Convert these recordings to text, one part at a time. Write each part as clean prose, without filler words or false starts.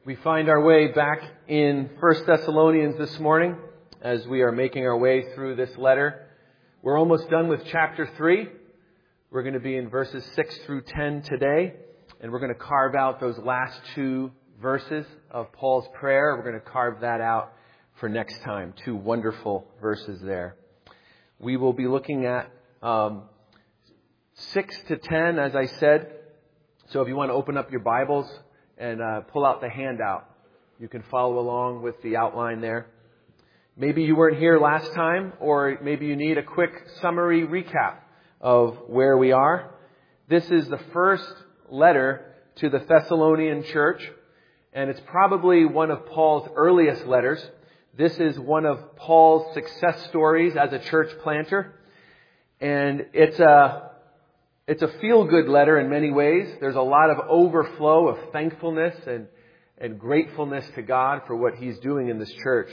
We find our way back in 1 Thessalonians this morning as we are making our way through this letter. We're almost done with chapter 3. We're going to be in verses 6 through 10 today, and we're going to carve out those last two verses of Paul's prayer. We're going to carve that out for next time. Two wonderful verses there. We will be looking at 6 to 10, as I said. So if you want to open up your Bibles and pull out the handout, you can follow along with the outline there. Maybe you weren't here last time, or maybe you need a quick summary recap of where we are. This is the first letter to the Thessalonian church, and it's probably one of Paul's earliest letters. This is one of Paul's success stories as a church planter, and it's a feel-good letter in many ways. There's a lot of overflow of thankfulness and gratefulness to God for what He's doing in this church.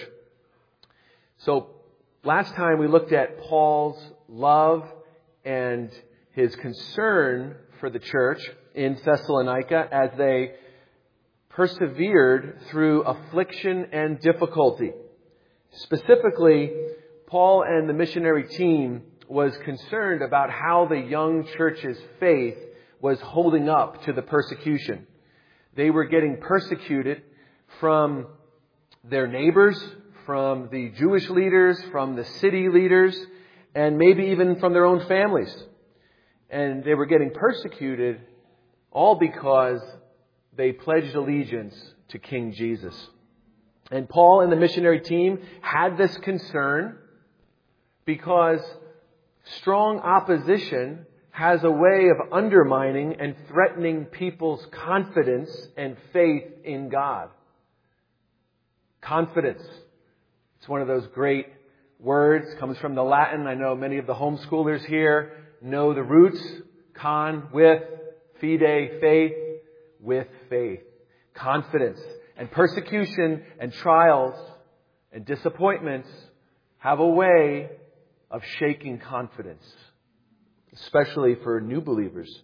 So last time we looked at Paul's love and his concern for the church in Thessalonica as they persevered through affliction and difficulty. Specifically, Paul and the missionary team was concerned about how the young church's faith was holding up to the persecution. They were getting persecuted from their neighbors, from the Jewish leaders, from the city leaders, and maybe even from their own families. And they were getting persecuted all because they pledged allegiance to King Jesus. And Paul and the missionary team had this concern because strong opposition has a way of undermining and threatening people's confidence and faith in God. Confidence. It's one of those great words. Comes from the Latin. I know many of the homeschoolers here know the roots. Con, with, fide, faith, with faith. Confidence. And persecution and trials and disappointments have a way of shaking confidence, especially for new believers.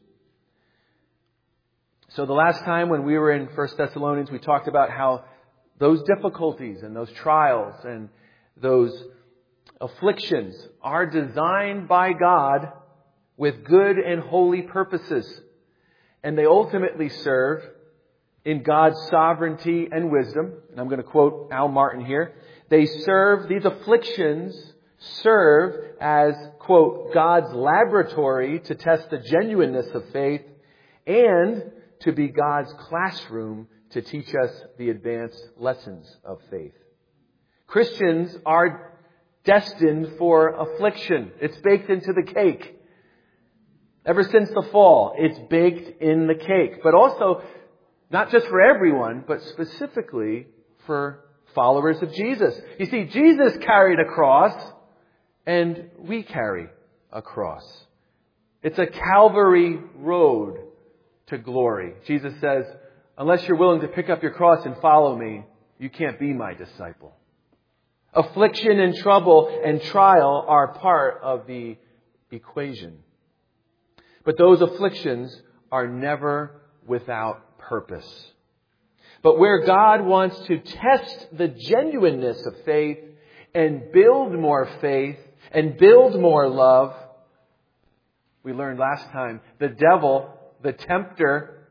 So the last time when we were in 1 Thessalonians, we talked about how those difficulties and those trials and those afflictions are designed by God with good and holy purposes. And they ultimately serve in God's sovereignty and wisdom. And I'm going to quote Al Martin here. These afflictions serve as, quote, God's laboratory to test the genuineness of faith and to be God's classroom to teach us the advanced lessons of faith. Christians are destined for affliction. It's baked into the cake. Ever since the fall, it's baked in the cake. But also, not just for everyone, but specifically for followers of Jesus. You see, Jesus carried a cross, and we carry a cross. It's a Calvary road to glory. Jesus says, unless you're willing to pick up your cross and follow me, you can't be my disciple. Affliction and trouble and trial are part of the equation. But those afflictions are never without purpose. But where God wants to test the genuineness of faith and build more faith and build more love, we learned last time, the devil, the tempter,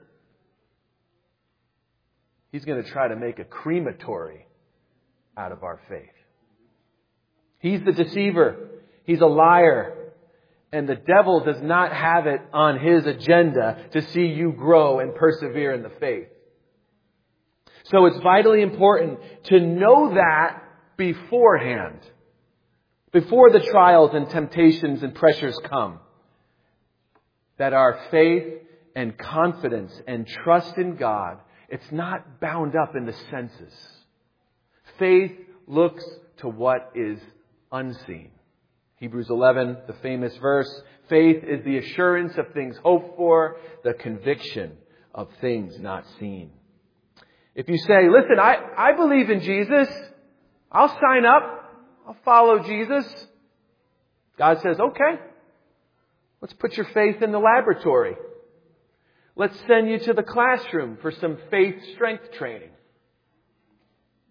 he's going to try to make a crematory out of our faith. He's the deceiver. He's a liar. And the devil does not have it on his agenda to see you grow and persevere in the faith. So it's vitally important to know that beforehand. Before the trials and temptations and pressures come. That our faith and confidence and trust in God, it's not bound up in the senses. Faith looks to what is unseen. Hebrews 11, the famous verse, faith is the assurance of things hoped for, the conviction of things not seen. If you say, listen, I believe in Jesus, I'll sign up, I'll follow Jesus. God says, okay, let's put your faith in the laboratory. Let's send you to the classroom for some faith strength training.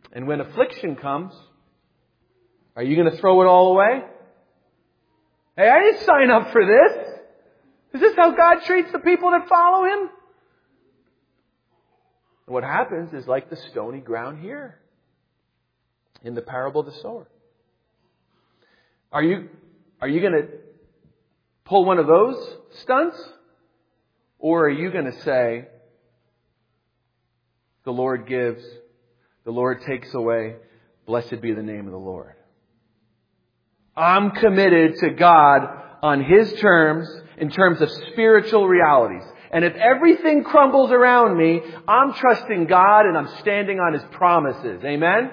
And when affliction comes, are you going to throw it all away? Hey, I didn't sign up for this. Is this how God treats the people that follow Him? And what happens is like the stony ground here in the parable of the sower. Are you going to pull one of those stunts? Or are you going to say, the Lord gives, the Lord takes away, blessed be the name of the Lord. I'm committed to God on His terms, in terms of spiritual realities. And if everything crumbles around me, I'm trusting God and I'm standing on His promises. Amen?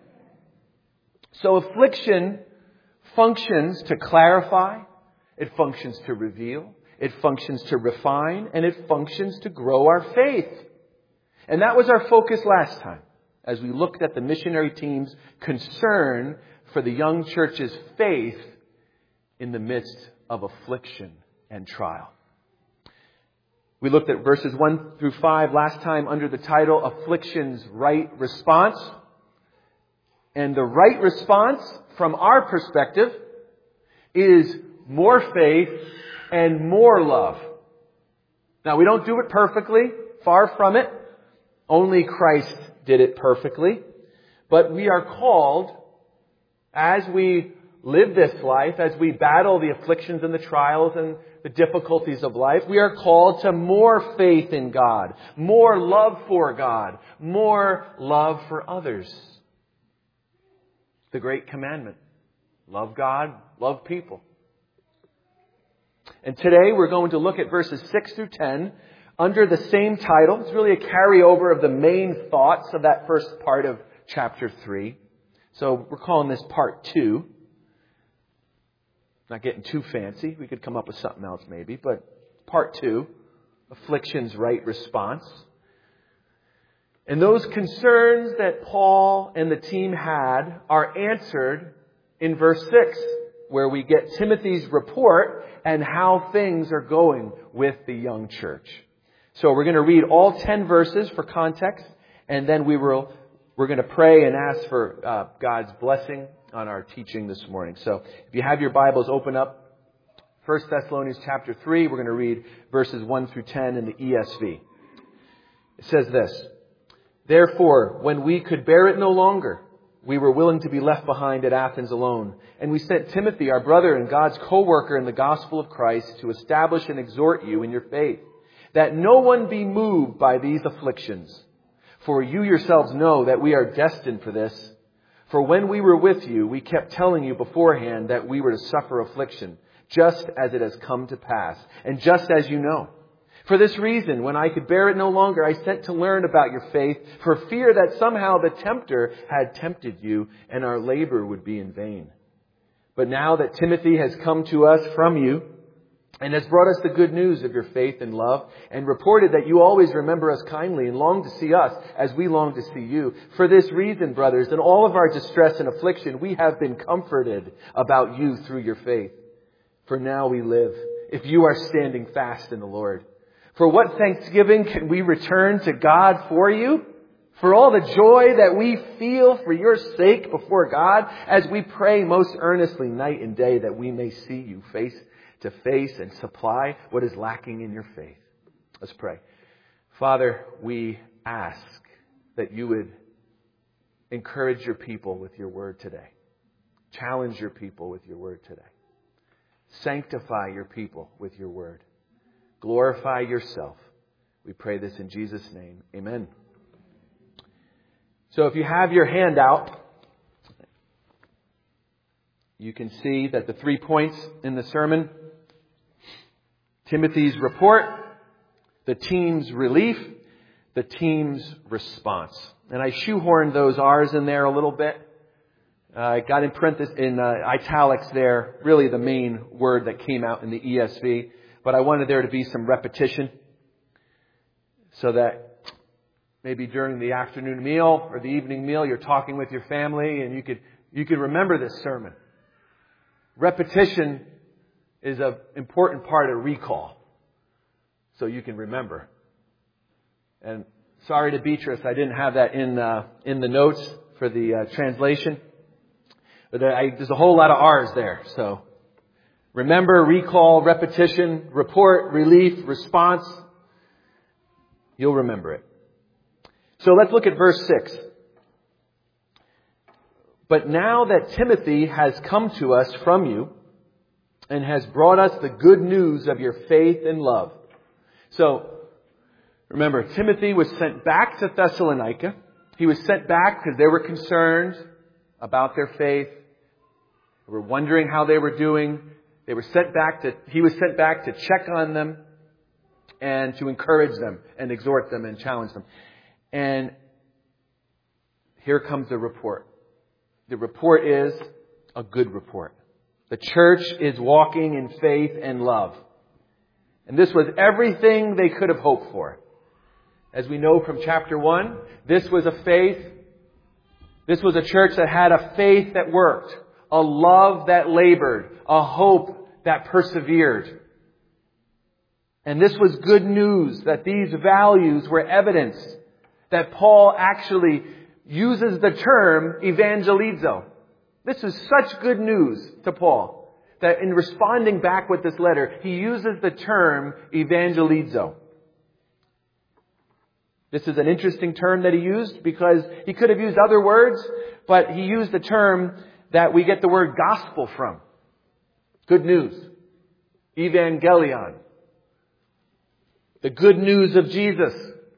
So affliction functions to clarify, it functions to reveal, it functions to refine, and it functions to grow our faith. And that was our focus last time, as we looked at the missionary team's concern for the young church's faith in the midst of affliction and trial. We looked at verses 1 through 5 last time under the title, Affliction's Right Response. And the right response, from our perspective, is more faith and more love. Now, we don't do it perfectly, far from it. Only Christ did it perfectly. But we are called, as we live this life, as we battle the afflictions and the trials and the difficulties of life, we are called to more faith in God, more love for God, more love for others. The great commandment. Love God, love people. And today we're going to look at verses 6 through 10 under the same title. It's really a carryover of the main thoughts of that first part of chapter 3. So we're calling this part 2. Not getting too fancy. We could come up with something else maybe. But part 2, affliction's right response. And those concerns that Paul and the team had are answered in verse 6, where we get Timothy's report and how things are going with the young church. So we're going to read all 10 verses for context, and then we're going to pray and ask for God's blessing on our teaching this morning. So if you have your Bibles, open up 1 Thessalonians chapter 3. We're going to read verses 1 through 10 in the ESV. It says this: Therefore, when we could bear it no longer, we were willing to be left behind at Athens alone. And we sent Timothy, our brother and God's co-worker in the gospel of Christ, to establish and exhort you in your faith, that no one be moved by these afflictions. For you yourselves know that we are destined for this. For when we were with you, we kept telling you beforehand that we were to suffer affliction, just as it has come to pass, and just as you know. For this reason, when I could bear it no longer, I sent to learn about your faith, for fear that somehow the tempter had tempted you, and our labor would be in vain. But now that Timothy has come to us from you, and has brought us the good news of your faith and love, and reported that you always remember us kindly and long to see us as we long to see you. For this reason, brothers, in all of our distress and affliction, we have been comforted about you through your faith. For now we live, if you are standing fast in the Lord. For what thanksgiving can we return to God for you? For all the joy that we feel for your sake before God, as we pray most earnestly night and day that we may see you face to face and supply what is lacking in your faith. Let's pray. Father, we ask that you would encourage your people with your word today. Challenge your people with your word today. Sanctify your people with your word. Glorify yourself. We pray this in Jesus' name. Amen. So if you have your handout, you can see that the 3 points in the sermon: Timothy's report, the team's relief, the team's response. And I shoehorned those R's in there a little bit. I got in parentheses, in italics there, really the main word that came out in the ESV. But I wanted there to be some repetition so that maybe during the afternoon meal or the evening meal, you're talking with your family and you could remember this sermon. Repetition is an important part of recall, so you can remember. And sorry to Beatrice, I didn't have that in the notes for the translation. But there's a whole lot of R's there. So remember, recall, repetition, report, relief, response. You'll remember it. So let's look at verse 6. But now that Timothy has come to us from you and has brought us the good news of your faith and love. So remember, Timothy was sent back to Thessalonica. He was sent back because they were concerned about their faith. They were wondering how they were doing. He was sent back to check on them and to encourage them and exhort them and challenge them. And here comes the report. The report is a good report. The church is walking in faith and love. And this was everything they could have hoped for. As we know from chapter 1, this was a church that had a faith that worked, a love that labored, a hope that persevered. And this was good news that these values were evidence that Paul actually uses the term evangelizo. This is such good news to Paul that in responding back with this letter, he uses the term evangelizo. This is an interesting term that he used because he could have used other words, but he used the term that we get the word gospel from. Good news. Evangelion. The good news of Jesus.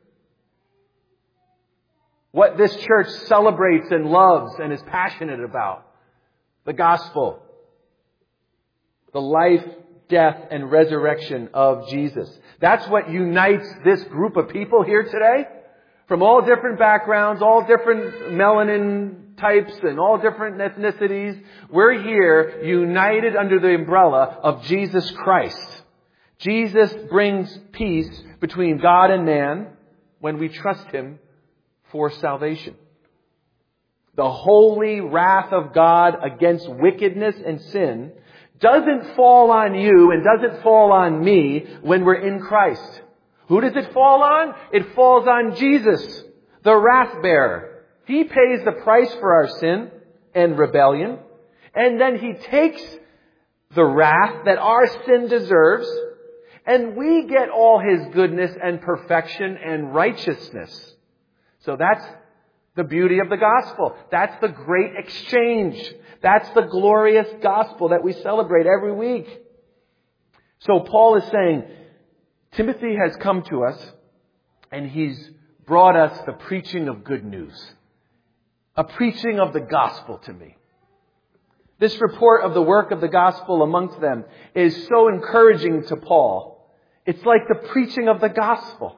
What this church celebrates and loves and is passionate about. The gospel. The life, death, and resurrection of Jesus. That's what unites this group of people here today. From all different backgrounds, all different melanin types, and all different ethnicities. We're here united under the umbrella of Jesus Christ. Jesus brings peace between God and man when we trust Him for salvation. The holy wrath of God against wickedness and sin doesn't fall on you and doesn't fall on me when we're in Christ. Who does it fall on? It falls on Jesus, the wrath bearer. He pays the price for our sin and rebellion, and then He takes the wrath that our sin deserves, and we get all His goodness and perfection and righteousness. So that's the beauty of the gospel. That's the great exchange. That's the glorious gospel that we celebrate every week. So Paul is saying, Timothy has come to us and he's brought us the preaching of good news. A preaching of the gospel to me. This report of the work of the gospel amongst them is so encouraging to Paul. It's like the preaching of the gospel.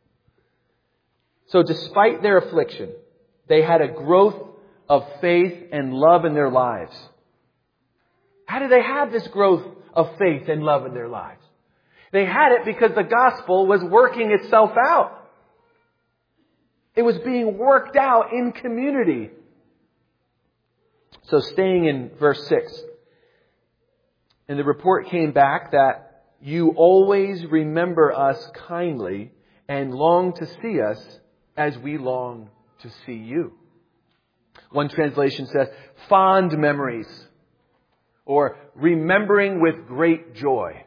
So despite their affliction, they had a growth of faith and love in their lives. How did they have this growth of faith and love in their lives? They had it because the gospel was working itself out. It was being worked out in community. So staying in verse 6. And the report came back that you always remember us kindly and long to see us as we long to see you. One translation says, fond memories, or remembering with great joy.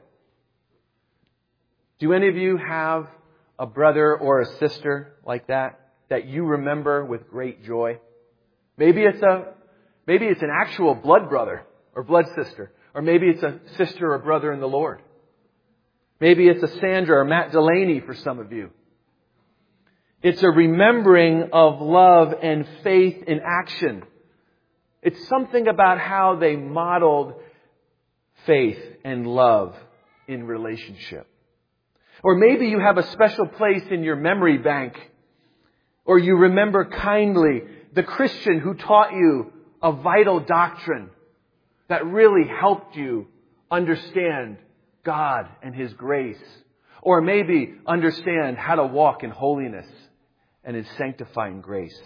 Do any of you have a brother or a sister like that you remember with great joy? Maybe it's an actual blood brother or blood sister, or maybe it's a sister or brother in the Lord. Maybe it's a Sandra or Matt Delaney for some of you. It's a remembering of love and faith in action. It's something about how they modeled faith and love in relationship. Or maybe you have a special place in your memory bank, or you remember kindly the Christian who taught you a vital doctrine that really helped you understand God and His grace. Or maybe understand how to walk in holiness and His sanctifying grace.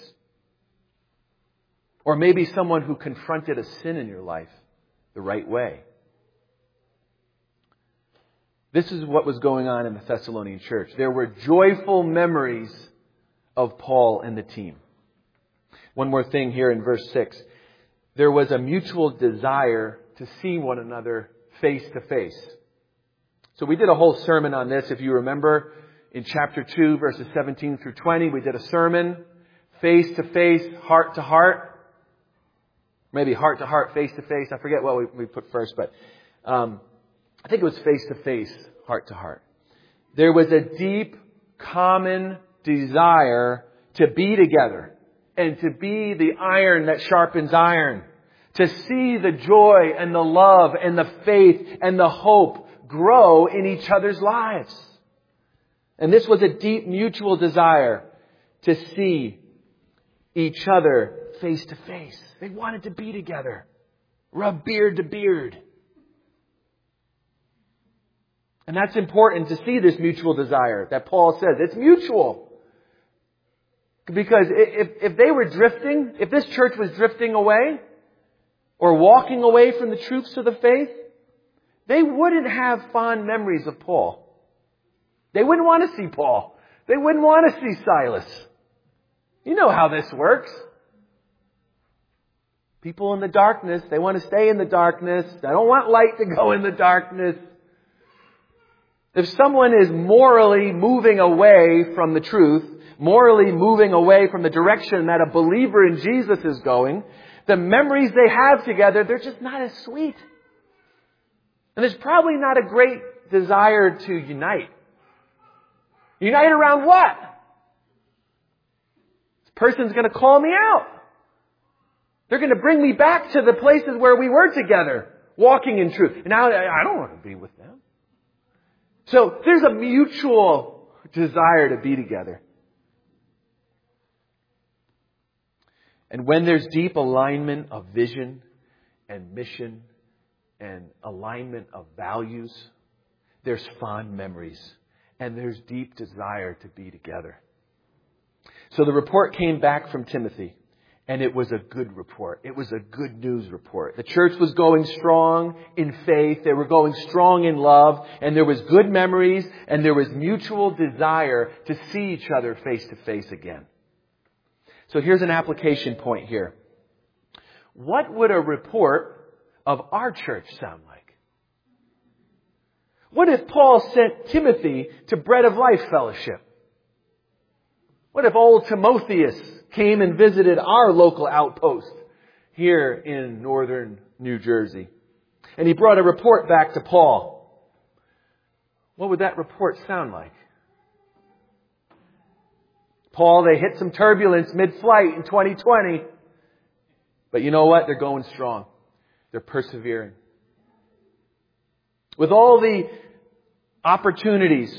Or maybe someone who confronted a sin in your life the right way. This is what was going on in the Thessalonian church. There were joyful memories of Paul and the team. One more thing here in verse 6. There was a mutual desire to see one another face to face. So we did a whole sermon on this, if you remember, in chapter 2, verses 17 through 20. We did a sermon, face to face, heart to heart. Maybe heart to heart, face to face. I forget what we put first, but I think it was face to face, heart to heart. There was a deep, common desire to be together and to be the iron that sharpens iron. To see the joy and the love and the faith and the hope grow in each other's lives. And this was a deep mutual desire to see each other face to face. They wanted to be together. Rub beard to beard. And that's important to see this mutual desire that Paul says. It's mutual. Because if they were drifting, if this church was drifting away or walking away from the truths of the faith, they wouldn't have fond memories of Paul. They wouldn't want to see Paul. They wouldn't want to see Silas. You know how this works. People in the darkness, they want to stay in the darkness. They don't want light to go in the darkness. If someone is morally moving away from the truth, morally moving away from the direction that a believer in Jesus is going, the memories they have together, they're just not as sweet. And there's probably not a great desire to unite. Unite around what? This person's going to call me out. They're going to bring me back to the places where we were together, walking in truth. And now I don't want to be with them. So there's a mutual desire to be together. And when there's deep alignment of vision and mission and alignment of values, there's fond memories and there's deep desire to be together. So the report came back from Timothy, and it was a good report. It was a good news report. The church was going strong in faith. They were going strong in love, and there was good memories, and there was mutual desire to see each other face to face again. So here's an application point here. What would a report of our church sound like? What if Paul sent Timothy to Bread of Life Fellowship? What if old Timotheus came and visited our local outpost here in northern New Jersey? And he brought a report back to Paul. What would that report sound like? Paul, they hit some turbulence mid-flight in 2020. But you know what? They're going strong. They're persevering. With all the opportunities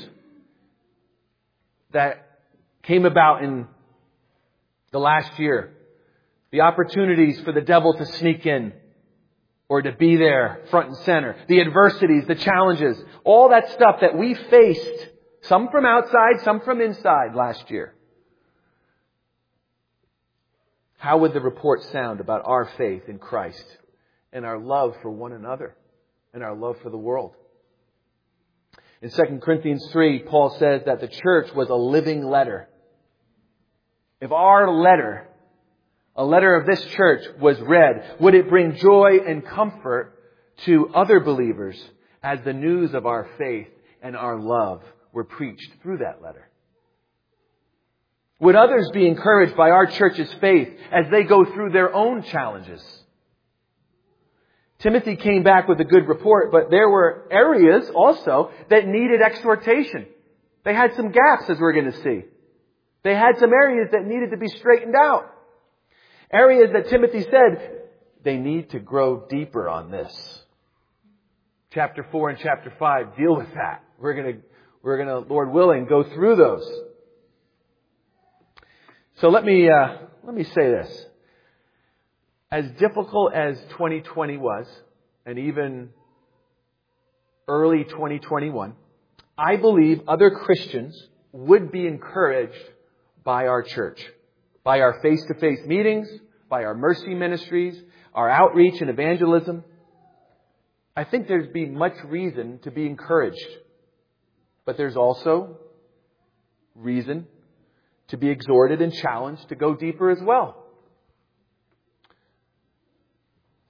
that came about in the last year, the opportunities for the devil to sneak in or to be there front and center, the adversities, the challenges, all that stuff that we faced, some from outside, some from inside last year. How would the report sound about our faith in Christ and our love for one another and our love for the world? In 2 Corinthians 3, Paul says that the church was a living letter. If our letter, a letter of this church, was read, would it bring joy and comfort to other believers as the news of our faith and our love were preached through that letter? Would others be encouraged by our church's faith as they go through their own challenges? Timothy came back with a good report, but there were areas also that needed exhortation. They had some gaps, as we're going to see. They had some areas that needed to be straightened out. Areas that Timothy said, they need to grow deeper on this. Chapter 4 and chapter 5 deal with that. We're going to, Lord willing, go through those. So let me say this. As difficult as 2020 was, and even early 2021, I believe other Christians would be encouraged by our church, by our face-to-face meetings, by our mercy ministries, our outreach and evangelism. I think there'd be much reason to be encouraged. But there's also reason to be exhorted and challenged to go deeper as well.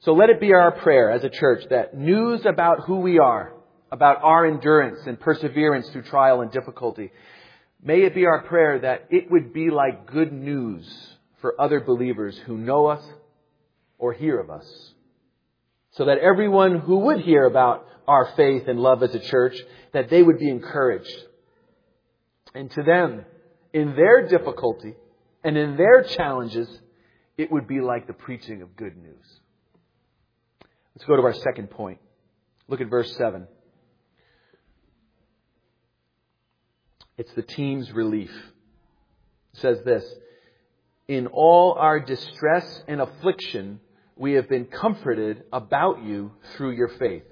So let it be our prayer as a church that news about who we are, about our endurance and perseverance through trial and difficulty, may it be our prayer that it would be like good news for other believers who know us or hear of us. So that everyone who would hear about our faith and love as a church, that they would be encouraged. And to them, in their difficulty and in their challenges, it would be like the preaching of good news. Let's go to our second point. Look at verse 7. It's the team's relief. It says this, in all our distress and affliction, we have been comforted about you through your faith.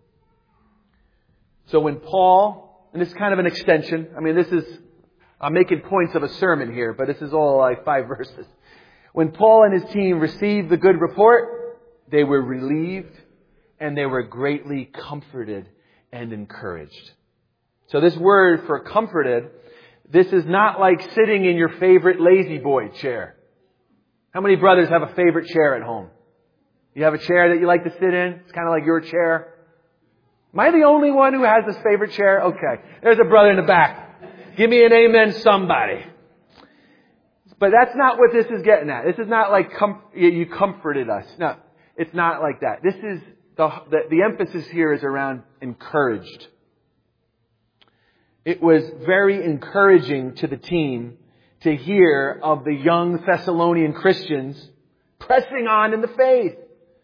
So when Paul, and this is kind of an extension, I'm making points of a sermon here, but this is all like 5 verses. When Paul and his team received the good report, they were relieved and they were greatly comforted and encouraged. So this word for comforted, this is not like sitting in your favorite lazy boy chair. How many brothers have a favorite chair at home? You have a chair that you like to sit in? It's kind of like your chair. Am I the only one who has this favorite chair? Okay. There's a brother in the back. Give me an amen, somebody. But that's not what this is getting at. This is not like you comforted us. No, it's not like that. This is the emphasis here is around encouraged. It was very encouraging to the team to hear of the young Thessalonian Christians pressing on in the faith.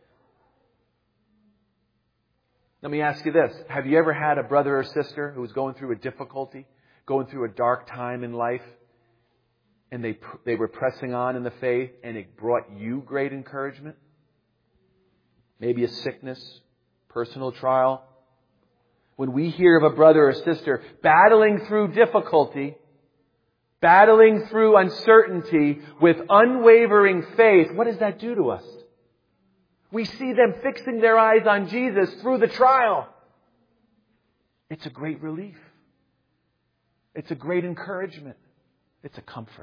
Let me ask you this. Have you ever had a brother or sister who was going through a difficulty, going through a dark time in life, and they were pressing on in the faith and it brought you great encouragement? Maybe a sickness, personal trial. When we hear of a brother or sister battling through difficulty, battling through uncertainty with unwavering faith, what does that do to us? We see them fixing their eyes on Jesus through the trial. It's a great relief. It's a great encouragement. It's a comfort.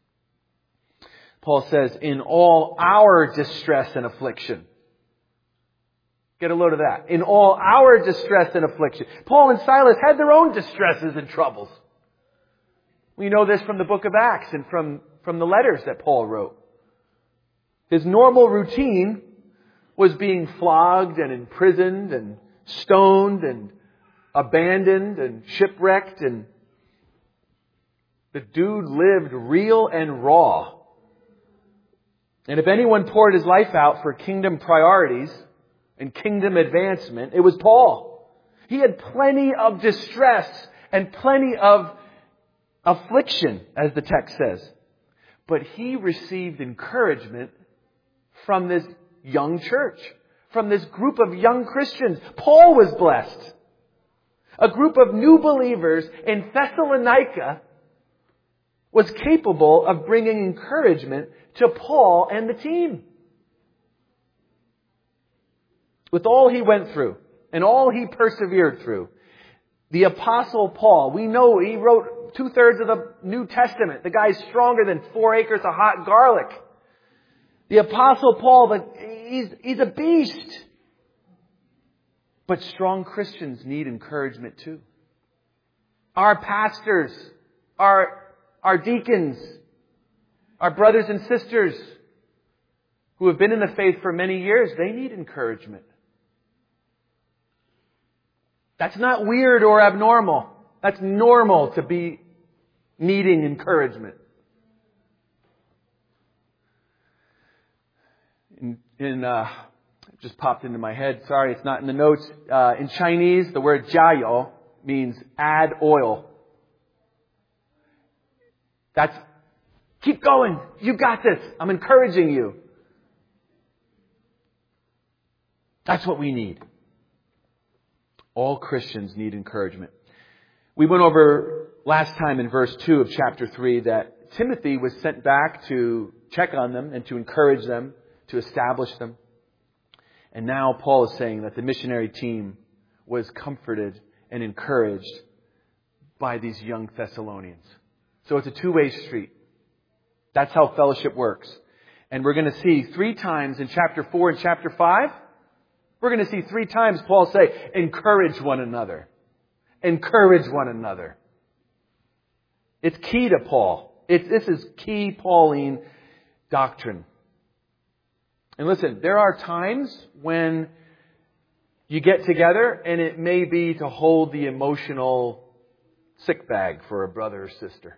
Paul says, in all our distress and affliction. Get a load of that. In all our distress and affliction. Paul and Silas had their own distresses and troubles. We know this from the book of Acts and from the letters that Paul wrote. His normal routine was being flogged and imprisoned and stoned and abandoned and shipwrecked, and the dude lived real and raw. And if anyone poured his life out for kingdom priorities and kingdom advancement, it was Paul. He had plenty of distress and plenty of affliction, as the text says. But he received encouragement from this young church, from this group of young Christians. Paul was blessed. A group of new believers in Thessalonica was capable of bringing encouragement to Paul and the team. With all he went through and all he persevered through, the Apostle Paul, we know he wrote 2/3 of the New Testament. The guy's stronger than 4 acres of hot garlic. The Apostle Paul, he's a beast. But strong Christians need encouragement too. Our pastors, our deacons, our brothers and sisters who have been in the faith for many years, they need encouragement. That's not weird or abnormal. That's normal to be needing encouragement. It just popped into my head. Sorry, it's not in the notes. In Chinese, the word jiao means add oil. That's, keep going. You got this. I'm encouraging you. That's what we need. All Christians need encouragement. We went over last time in verse 2 of chapter 3 that Timothy was sent back to check on them and to encourage them, to establish them. And now Paul is saying that the missionary team was comforted and encouraged by these young Thessalonians. So it's a two-way street. That's how fellowship works. And we're going to see 3 times in chapter 4 and chapter 5, we're going to see 3 times Paul say, encourage one another. Encourage one another. It's key to Paul. This is key Pauline doctrine. And listen, there are times when you get together and it may be to hold the emotional sick bag for a brother or sister.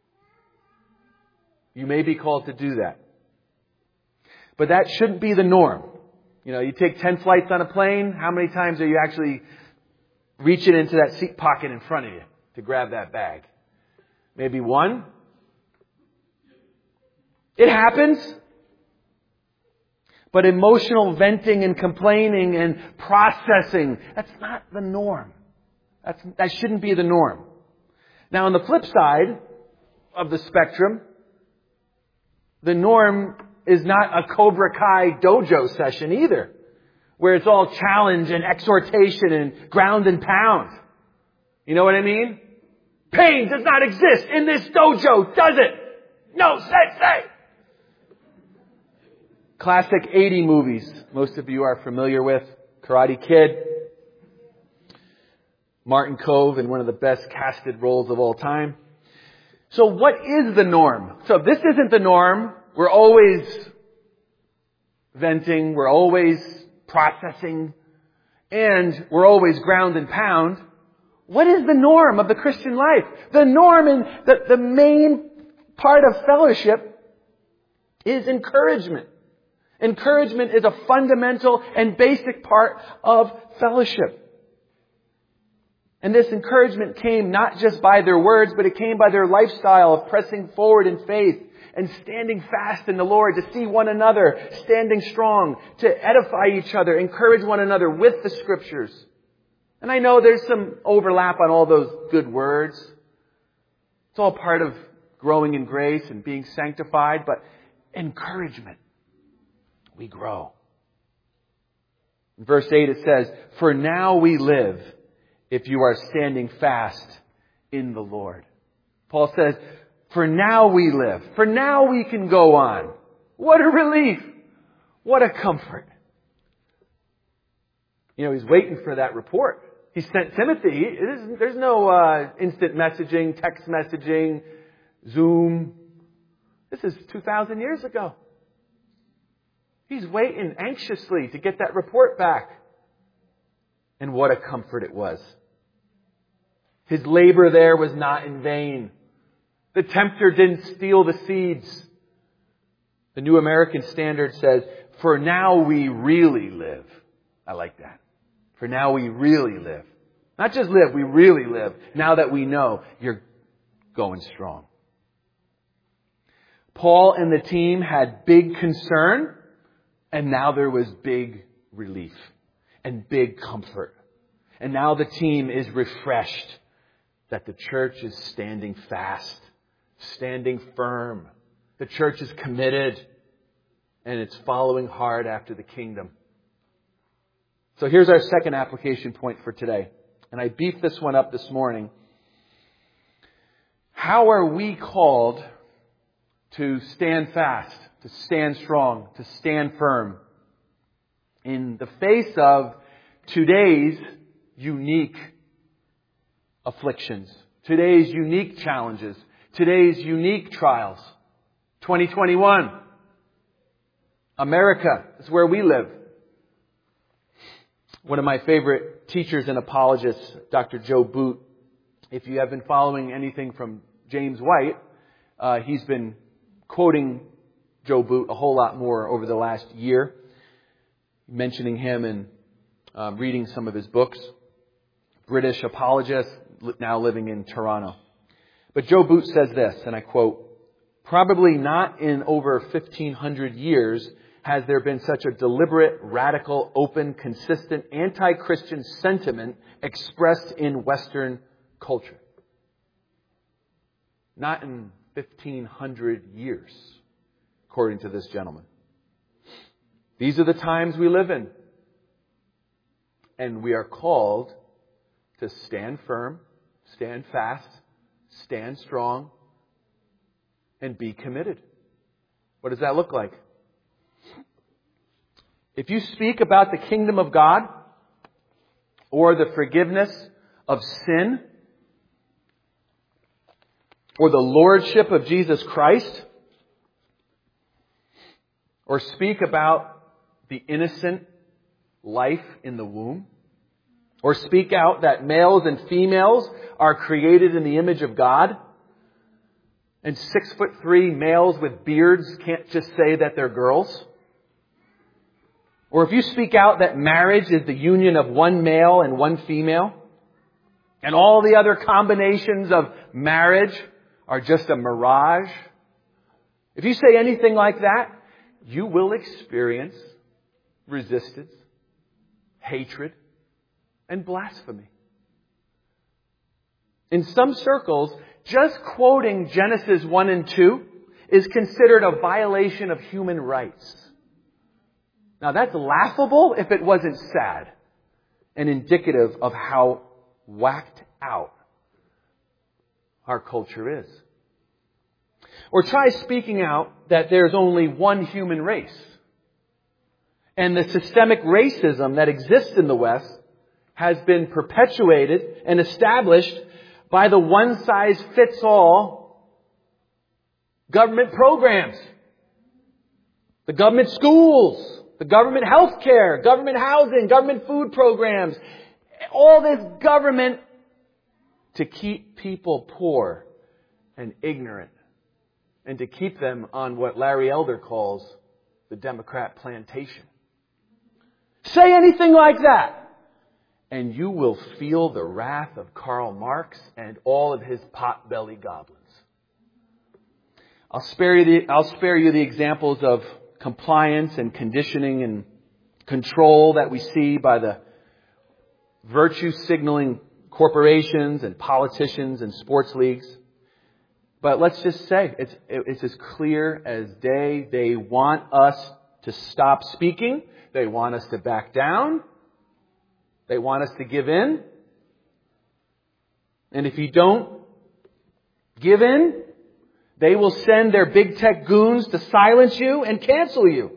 You may be called to do that. But that shouldn't be the norm. You know, you take 10 flights on a plane, how many times are you actually reaching into that seat pocket in front of you to grab that bag? Maybe 1. It happens. But emotional venting and complaining and processing, that's not the norm. That shouldn't be the norm. Now, on the flip side of the spectrum, the norm is not a Cobra Kai dojo session either, where it's all challenge and exhortation and ground and pound. You know what I mean? Pain does not exist in this dojo, does it? No, sensei! Classic 80 movies most of you are familiar with. Karate Kid. Martin Kove in one of the best casted roles of all time. So what is the norm? So if this isn't the norm, we're always venting, we're always processing, and we're always ground and pound. What is the norm of the Christian life? The norm and the main part of fellowship is encouragement. Encouragement is a fundamental and basic part of fellowship. And this encouragement came not just by their words, but it came by their lifestyle of pressing forward in faith and standing fast in the Lord, to see one another standing strong, to edify each other, encourage one another with the Scriptures. And I know there's some overlap on all those good words. It's all part of growing in grace and being sanctified, but encouragement. We grow. In verse 8 it says, for now we live if you are standing fast in the Lord. Paul says, for now we live. For now we can go on. What a relief. What a comfort. You know, he's waiting for that report. He sent Timothy. There's no instant messaging, text messaging, Zoom. This is 2,000 years ago. He's waiting anxiously to get that report back. And what a comfort it was. His labor there was not in vain. The tempter didn't steal the seeds. The New American Standard says, for now we really live. I like that. For now we really live. Not just live, we really live. Now that we know you're going strong. Paul and the team had big concern. And now there was big relief and big comfort. And now the team is refreshed that the church is standing fast, standing firm. The church is committed and it's following hard after the kingdom. So here's our second application point for today. And I beefed this one up this morning. How are we called to stand fast, to stand strong, to stand firm in the face of today's unique afflictions, today's unique challenges, today's unique trials? 2021. America is where we live. One of my favorite teachers and apologists, Dr. Joe Boot. If you have been following anything from James White, he's been quoting Joe Boot a whole lot more over the last year, mentioning him and reading some of his books. British apologist, now living in Toronto. But Joe Boot says this, and I quote, probably not in over 1,500 years has there been such a deliberate, radical, open, consistent, anti-Christian sentiment expressed in Western culture. Not in 1,500 years, according to this gentleman. These are the times we live in. And we are called to stand firm, stand fast, stand strong, and be committed. What does that look like? If you speak about the kingdom of God or the forgiveness of sin or the lordship of Jesus Christ, or speak about the innocent life in the womb, or speak out that males and females are created in the image of God, and 6'3" males with beards can't just say that they're girls, or if you speak out that marriage is the union of one male and one female, and all the other combinations of marriage are just a mirage, if you say anything like that, you will experience resistance, hatred, and blasphemy. In some circles, just quoting Genesis 1 and 2 is considered a violation of human rights. Now that's laughable if it wasn't sad and indicative of how whacked out our culture is. Or try speaking out that there's only one human race. And the systemic racism that exists in the West has been perpetuated and established by the one-size-fits-all government programs. The government schools, the government health care, government housing, government food programs. All this government to keep people poor and ignorant, and to keep them on what Larry Elder calls the Democrat plantation. Say anything like that, and you will feel the wrath of Karl Marx and all of his pot-bellied goblins. I'll spare you the examples of compliance and conditioning and control that we see by the virtue-signaling corporations and politicians and sports leagues. But let's just say, it's as clear as day. They want us to stop speaking. They want us to back down. They want us to give in. And if you don't give in, they will send their big tech goons to silence you and cancel you.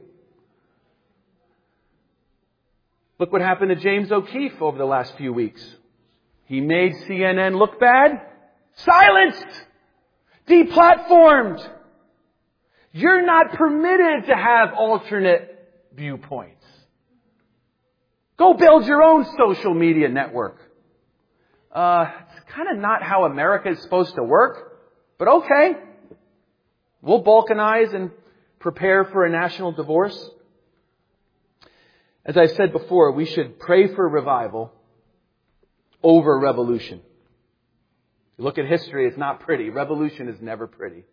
Look what happened to James O'Keefe over the last few weeks. He made CNN look bad. Silenced! Deplatformed. You're not permitted to have alternate viewpoints. Go build your own social media network. It's kind of not how America is supposed to work, but okay. We'll balkanize and prepare for a national divorce. As I said before, we should pray for revival over revolution. You look at history, it's not pretty. Revolution is never pretty.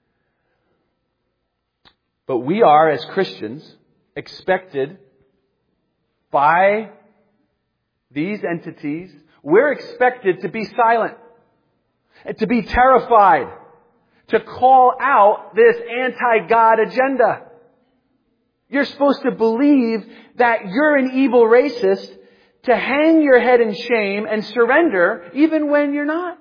But we are, as Christians, expected by these entities, we're expected to be silent, and to be terrified, to call out this anti-God agenda. You're supposed to believe that you're an evil racist, to hang your head in shame and surrender even when you're not.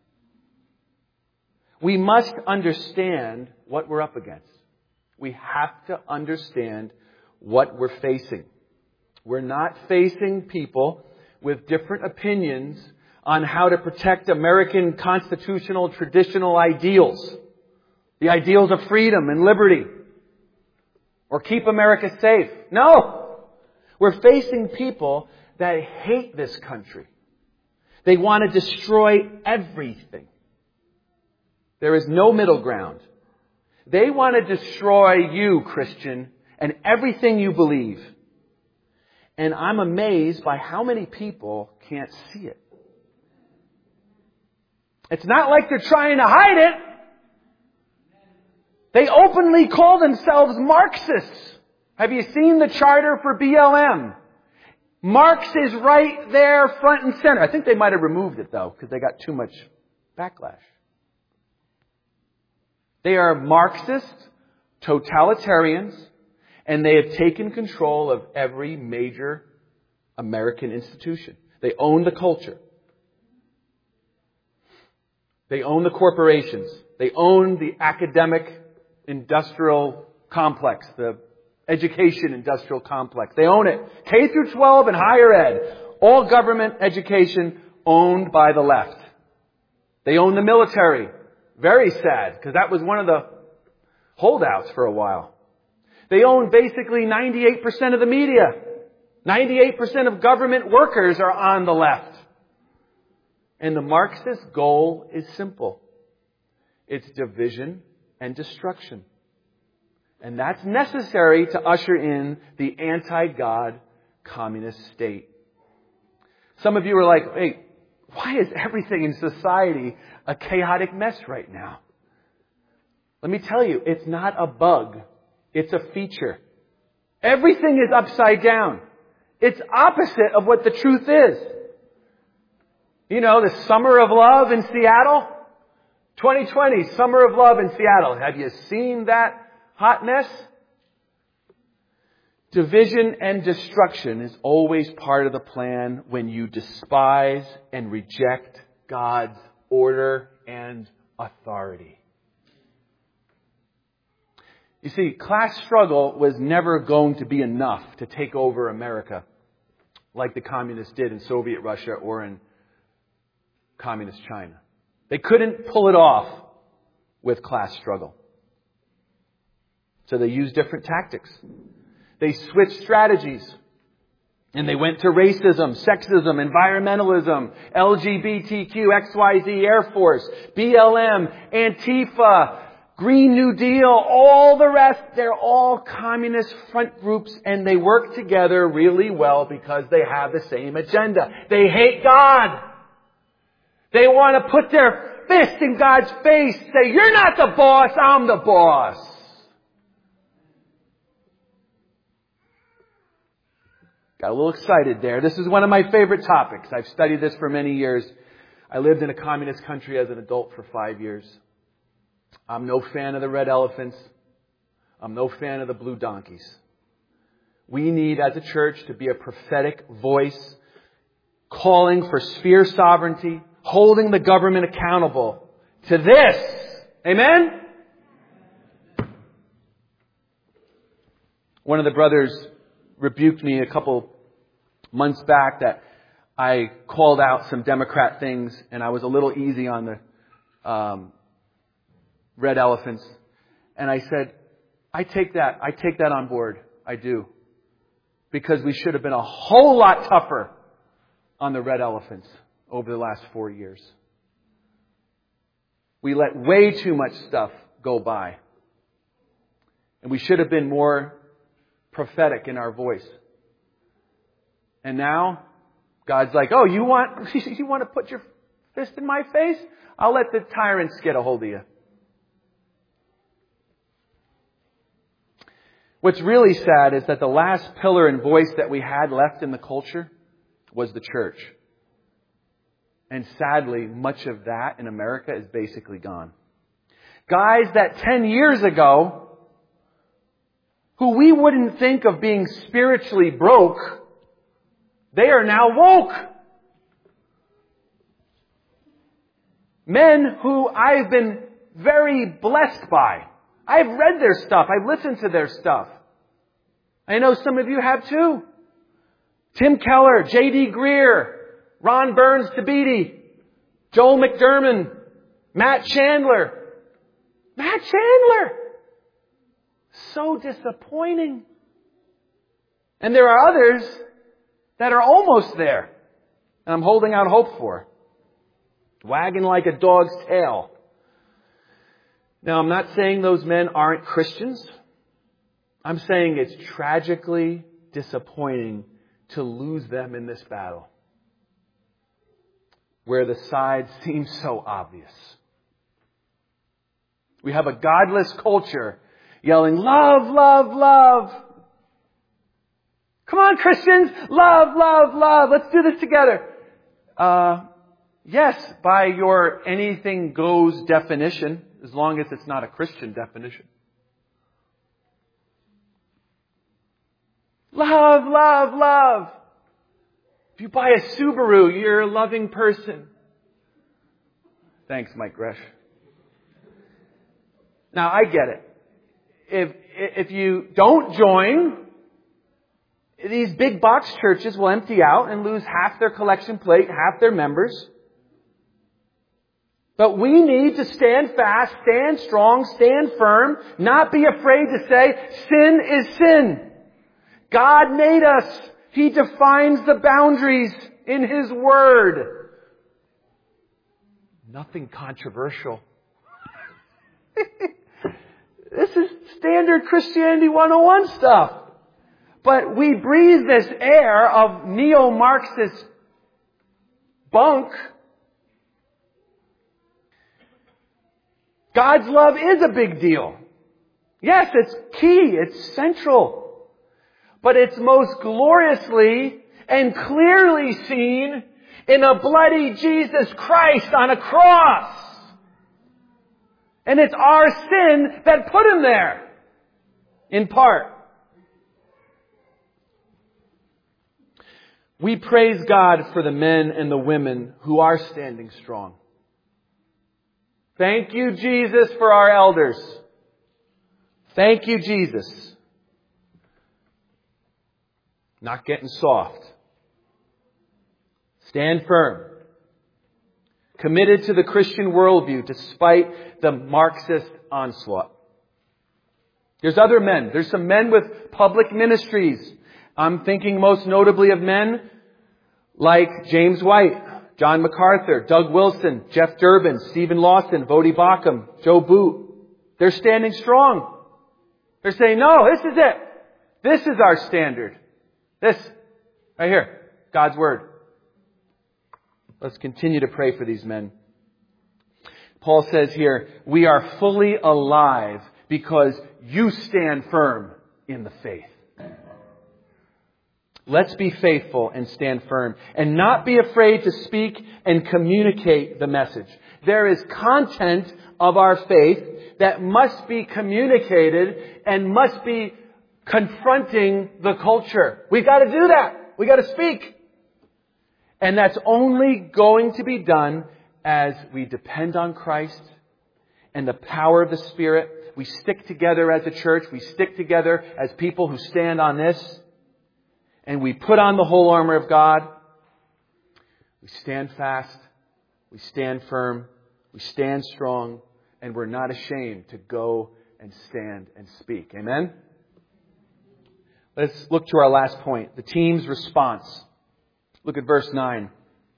We must understand what we're up against. We have to understand what we're facing. We're not facing people with different opinions on how to protect American constitutional, traditional ideals. The ideals of freedom and liberty. Or keep America safe. No! We're facing people that hate this country. They want to destroy everything. There is no middle ground. They want to destroy you, Christian, and everything you believe. And I'm amazed by how many people can't see it. It's not like they're trying to hide it. They openly call themselves Marxists. Have you seen the charter for BLM? Marx is right there front and center. I think they might have removed it though, because they got too much backlash. They are Marxist, totalitarians, and they have taken control of every major American institution. They own the culture. They own the corporations. They own the academic industrial complex, the education industrial complex. They own it. K through 12 and higher ed. All government education owned by the left. They own the military. Very sad, because that was one of the holdouts for a while. They own basically 98% of the media. 98% of government workers are on the left. And the Marxist goal is simple. It's division and destruction. And that's necessary to usher in the anti-God communist state. Some of you are like, hey, why is everything in society a chaotic mess right now? Let me tell you, it's not a bug. It's a feature. Everything is upside down. It's opposite of what the truth is. You know, the Summer of Love in Seattle? 2020, Summer of Love in Seattle. Have you seen that hot mess? Division and destruction is always part of the plan when you despise and reject God's order and authority. You see, class struggle was never going to be enough to take over America like the communists did in Soviet Russia or in communist China. They couldn't pull it off with class struggle. So they used different tactics. They switched strategies. And they went to racism, sexism, environmentalism, LGBTQ, XYZ, Air Force, BLM, Antifa, Green New Deal, all the rest. They're all communist front groups, and they work together really well because they have the same agenda. They hate God. They want to put their fist in God's face, say, you're not the boss, I'm the boss. Got a little excited there. This is one of my favorite topics. I've studied this for many years. I lived in a communist country as an adult for 5 years. I'm no fan of the red elephants. I'm no fan of the blue donkeys. We need, as a church, to be a prophetic voice, calling for sphere sovereignty, holding the government accountable to this. Amen? One of the brothers rebuked me a couple months back that I called out some Democrat things and I was a little easy on the red elephants. And I said, I take that on board. I do. Because we should have been a whole lot tougher on the red elephants over the last 4 years. We let way too much stuff go by. And we should have been more prophetic in our voice. And now, God's like, oh, you want to put your fist in my face? I'll let the tyrants get a hold of you. What's really sad is that the last pillar and voice that we had left in the culture was the church. And sadly, much of that in America is basically gone. Guys that 10 years ago, who we wouldn't think of being spiritually broke, they are now woke. Men who I've been very blessed by. I've read their stuff. I've listened to their stuff. I know some of you have too. Tim Keller, J.D. Greer, Ron Burns Tabiti, Joel McDermott, Matt Chandler. Matt Chandler! So disappointing. And there are others that are almost there. And I'm holding out hope for. Wagging like a dog's tail. Now, I'm not saying those men aren't Christians. I'm saying it's tragically disappointing to lose them in this battle, where the sides seem so obvious. We have a godless culture yelling, love, love, love. Come on, Christians, love, love, love. Let's do this together. Yes, by your anything goes definition, as long as it's not a Christian definition. Love, love, love. If you buy a Subaru, you're a loving person. Thanks, Mike Gresh. Now, I get it. if you don't join, these big box churches will empty out and lose half their collection plate, half their members. But we need to stand fast, stand strong, stand firm, not be afraid to say, sin is sin. God made us. He defines the boundaries in His Word. Nothing controversial. This is standard Christianity 101 stuff. But we breathe this air of neo-Marxist bunk. God's love is a big deal. Yes, it's key. It's central. But it's most gloriously and clearly seen in a bloody Jesus Christ on a cross. And it's our sin that put Him there. In part. We praise God for the men and the women who are standing strong. Thank you, Jesus, for our elders. Thank you, Jesus. Not getting soft. Stand firm. Committed to the Christian worldview despite the Marxist onslaught. There's other men. There's some men with public ministries. I'm thinking most notably of men like James White, John MacArthur, Doug Wilson, Jeff Durbin, Stephen Lawson, Bodie Baucham, Joe Boot. They're standing strong. They're saying, no, this is it. This is our standard. This, right here, God's Word. Let's continue to pray for these men. Paul says here, we are fully alive because you stand firm in the faith. Let's be faithful and stand firm and not be afraid to speak and communicate the message. There is content of our faith that must be communicated and must be confronting the culture. We've got to do that. We've got to speak. And that's only going to be done as we depend on Christ and the power of the Spirit. We stick together as a church. We stick together as people who stand on this. And we put on the whole armor of God. We stand fast. We stand firm. We stand strong. And we're not ashamed to go and stand and speak. Amen? Let's look to our last point. The team's response. Look at verse 9.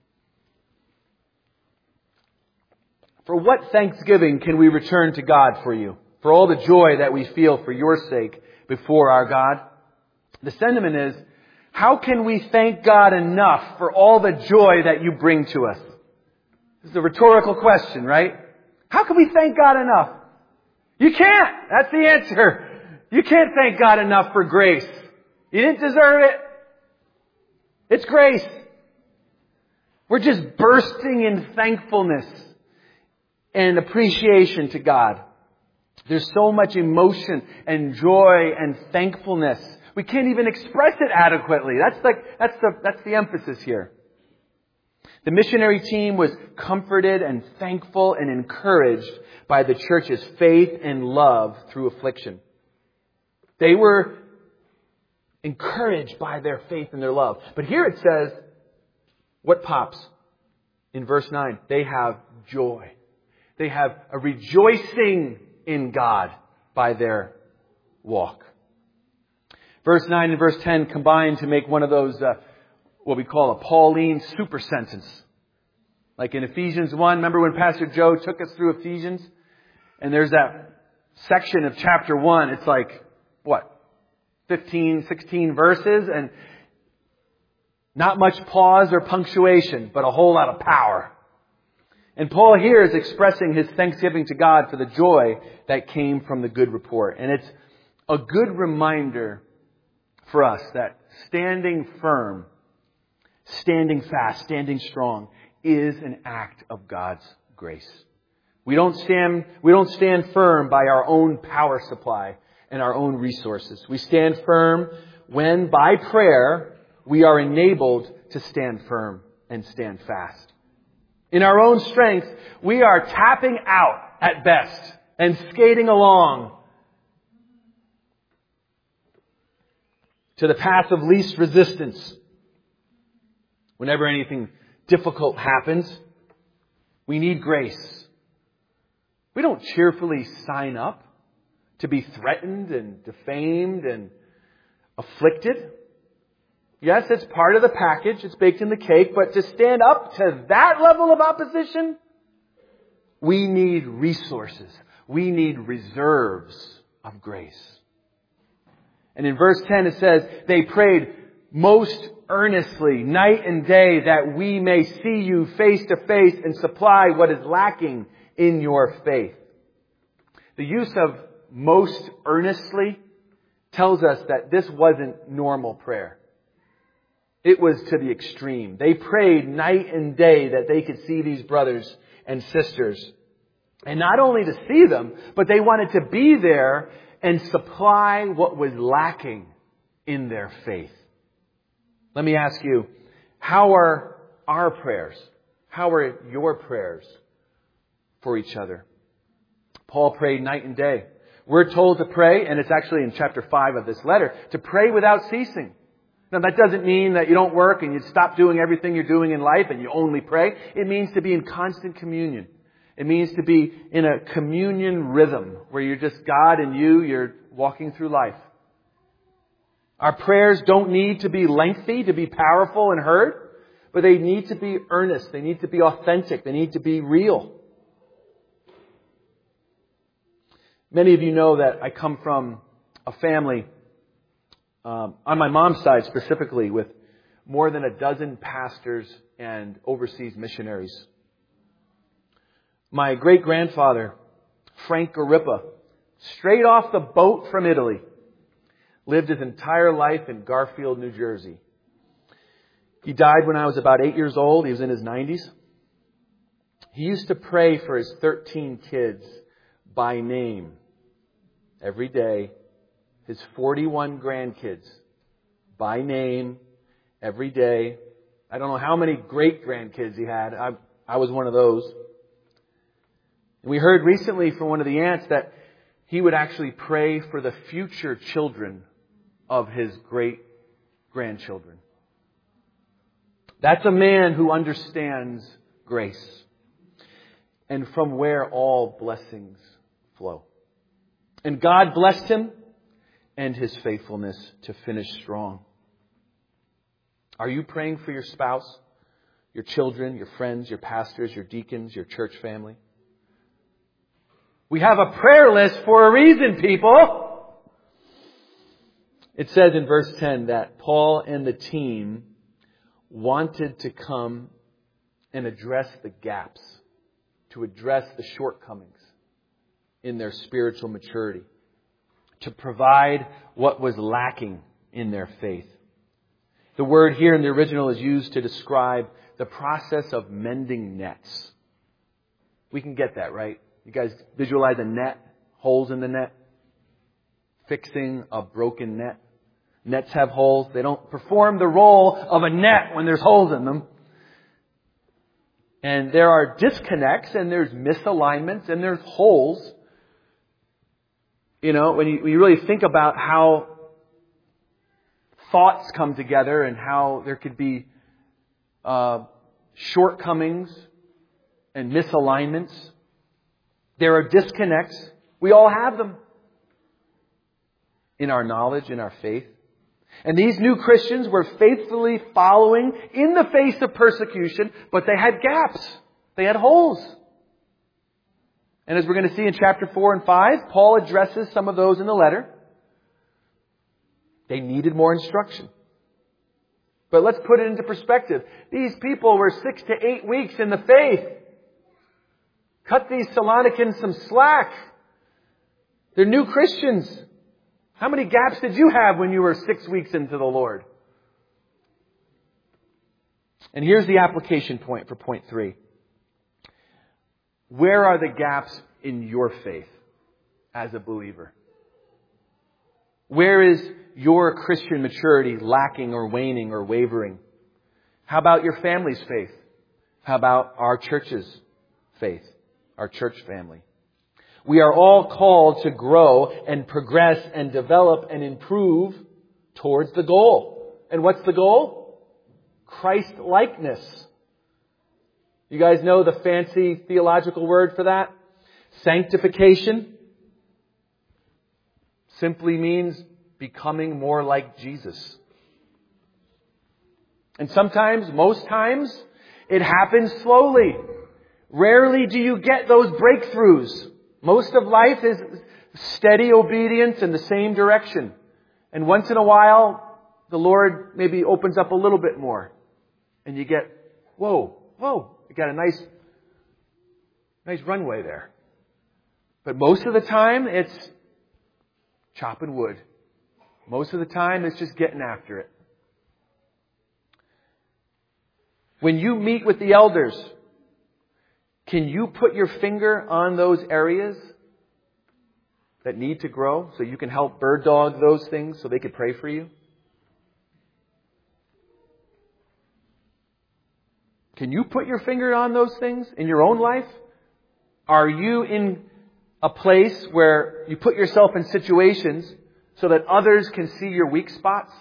For what thanksgiving can we return to God for you? For all the joy that we feel for your sake before our God? The sentiment is, how can we thank God enough for all the joy that you bring to us? This is a rhetorical question, right? How can we thank God enough? You can't. That's the answer. You can't thank God enough for grace. You didn't deserve it. It's grace. We're just bursting in thankfulness and appreciation to God. There's so much emotion and joy and thankfulness. We can't even express it adequately. That's the emphasis here. The missionary team was comforted and thankful and encouraged by the church's faith and love through affliction. They were encouraged by their faith and their love. But here it says, what pops? In verse 9, they have joy. They have a rejoicing in God by their walk. Verse 9 and verse 10 combine to make one of those, what we call a Pauline super sentence. Like in Ephesians 1, remember when Pastor Joe took us through Ephesians? And there's that section of chapter 1. It's like, 15, 16 verses, and not much pause or punctuation, but a whole lot of power. And Paul here is expressing his thanksgiving to God for the joy that came from the good report. And it's a good reminder for us that standing firm, standing fast, standing strong is an act of God's grace. We don't stand firm by our own power supply and our own resources. We stand firm when, by prayer, we are enabled to stand firm and stand fast. In our own strength, we are tapping out at best and skating along. to the path of least resistance. Whenever anything difficult happens, we need grace. We don't cheerfully sign up to be threatened and defamed and afflicted. Yes, it's part of the package. It's baked in the cake. But to stand up to that level of opposition, we need resources. We need reserves of grace. And in verse 10 it says, they prayed most earnestly, night and day, that we may see you face to face and supply what is lacking in your faith. The use of most earnestly tells us that this wasn't normal prayer. It was to the extreme. They prayed night and day that they could see these brothers and sisters. And not only to see them, but they wanted to be there and supply what was lacking in their faith. Let me ask you, how are our prayers? How are your prayers for each other? Paul prayed night and day. We're told to pray, and it's actually in chapter 5 of this letter, to pray without ceasing. Now that doesn't mean that you don't work and you stop doing everything you're doing in life and you only pray. It means to be in constant communion. It means to be in a communion rhythm where you're just God and you're walking through life. Our prayers don't need to be lengthy to be powerful and heard, but they need to be earnest. They need to be authentic. They need to be real. Many of you know that I come from a family, on my mom's side specifically, with more than a dozen pastors and overseas missionaries. My great-grandfather, Frank Garippa, straight off the boat from Italy, lived his entire life in Garfield, New Jersey. He died when I was about 8 years old. He was in his 90s. He used to pray for his 13 kids by name every day. His 41 grandkids by name every day. I don't know how many great-grandkids he had. I was one of those. And we heard recently from one of the aunts that he would actually pray for the future children of his great-grandchildren. That's a man who understands grace and from where all blessings flow. And God blessed him and his faithfulness to finish strong. Are you praying for your spouse, your children, your friends, your pastors, your deacons, your church family? We have a prayer list for a reason, people. It says in verse 10 that Paul and the team wanted to come and address the gaps, to address the shortcomings in their spiritual maturity, to provide what was lacking in their faith. The word here in the original is used to describe the process of mending nets. We can get that, right? You guys visualize a net, holes in the net, fixing a broken net. Nets have holes. They don't perform the role of a net when there's holes in them. And there are disconnects and there's misalignments and there's holes. You know, when you really think about how thoughts come together and how there could be shortcomings and misalignments. There are disconnects. We all have them in our knowledge, in our faith. And these new Christians were faithfully following in the face of persecution, but they had gaps. They had holes. And as we're going to see in chapter 4 and 5, Paul addresses some of those in the letter. They needed more instruction. But let's put it into perspective. These people were 6 to 8 weeks in the faith. Cut these Thessalonians some slack. They're new Christians. How many gaps did you have when you were 6 weeks into the Lord? And here's the application point for point 3. Where are the gaps in your faith as a believer? Where is your Christian maturity lacking or waning or wavering? How about your family's faith? How about our church's faith? Our church family. We are all called to grow and progress and develop and improve towards the goal. And what's the goal? Christ-likeness. You guys know the fancy theological word for that? Sanctification. Simply means becoming more like Jesus. And sometimes, most times, it happens slowly. Rarely do you get those breakthroughs. Most of life is steady obedience in the same direction. And once in a while, the Lord maybe opens up a little bit more. And you get, whoa, you got a nice runway there. But most of the time, it's chopping wood. Most of the time, it's just getting after it. When you meet with the elders, can you put your finger on those areas that need to grow so you can help bird dog those things so they could pray for you? Can you put your finger on those things in your own life? Are you in a place where you put yourself in situations so that others can see your weak spots?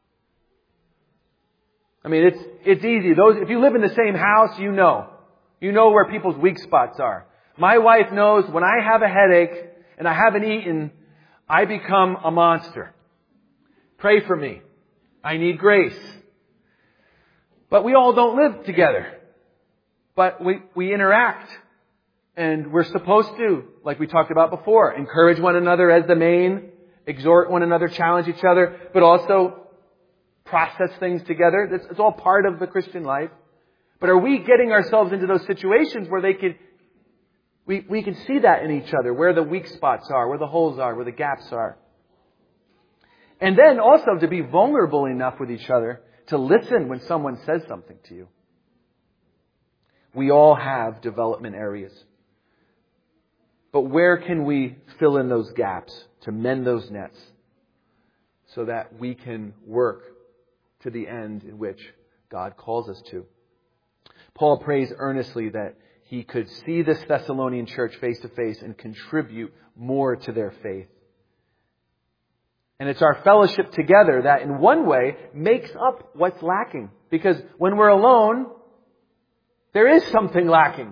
I mean, it's easy. If you live in the same house, you know where people's weak spots are. My wife knows when I have a headache and I haven't eaten, I become a monster. Pray for me. I need grace. But we all don't live together. But we interact. And we're supposed to, like we talked about before, encourage one another as the main, exhort one another, challenge each other, but also process things together. It's all part of the Christian life. But are we getting ourselves into those situations where we can see that in each other, where the weak spots are, where the holes are, where the gaps are? And then also to be vulnerable enough with each other to listen when someone says something to you. We all have development areas. But where can we fill in those gaps to mend those nets so that we can work to the end in which God calls us to? Paul prays earnestly that he could see this Thessalonian church face to face and contribute more to their faith. And it's our fellowship together that in one way makes up what's lacking. Because when we're alone, there is something lacking.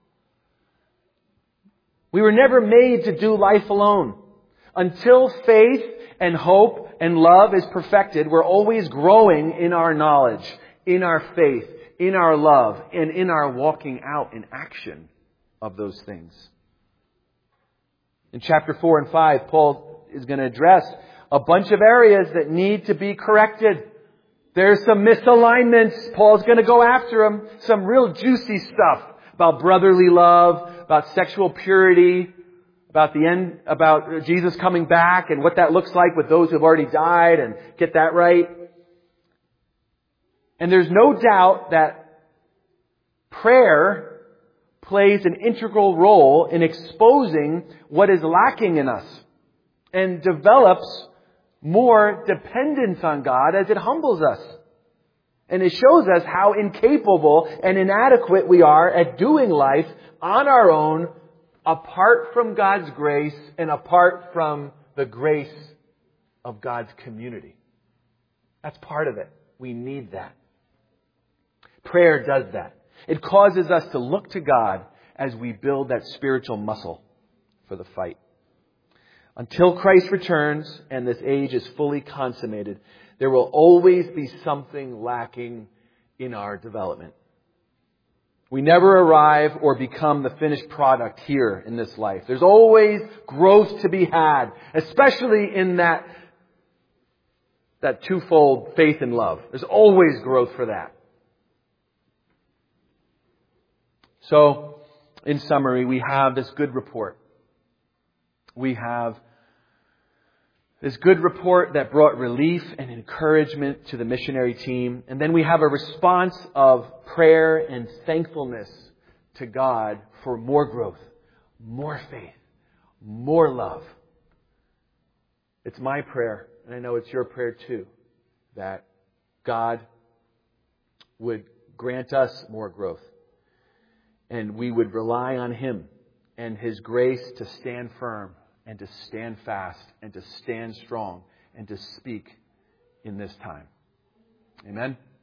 We were never made to do life alone. Until faith and hope and love is perfected, we're always growing in our knowledge, in our faith, in our love, and in our walking out in action of those things. In chapter 4 and 5, Paul is going to address a bunch of areas that need to be corrected. There's some misalignments. Paul's going to go after them. Some real juicy stuff about brotherly love, about sexual purity, about Jesus coming back and what that looks like with those who have already died, and get that right. And there's no doubt that prayer plays an integral role in exposing what is lacking in us and develops more dependence on God as it humbles us. And it shows us how incapable and inadequate we are at doing life on our own, apart from God's grace and apart from the grace of God's community. That's part of it. We need that. Prayer does that. It causes us to look to God as we build that spiritual muscle for the fight. Until Christ returns and this age is fully consummated, there will always be something lacking in our development. We never arrive or become the finished product here in this life. There's always growth to be had, especially in that twofold faith and love. There's always growth for that. So, in summary, we have this good report. We have this good report that brought relief and encouragement to the missionary team. And then we have a response of prayer and thankfulness to God for more growth, more faith, more love. It's my prayer, and I know it's your prayer too, that God would grant us more growth. And we would rely on Him and His grace to stand firm and to stand fast and to stand strong and to speak in this time. Amen.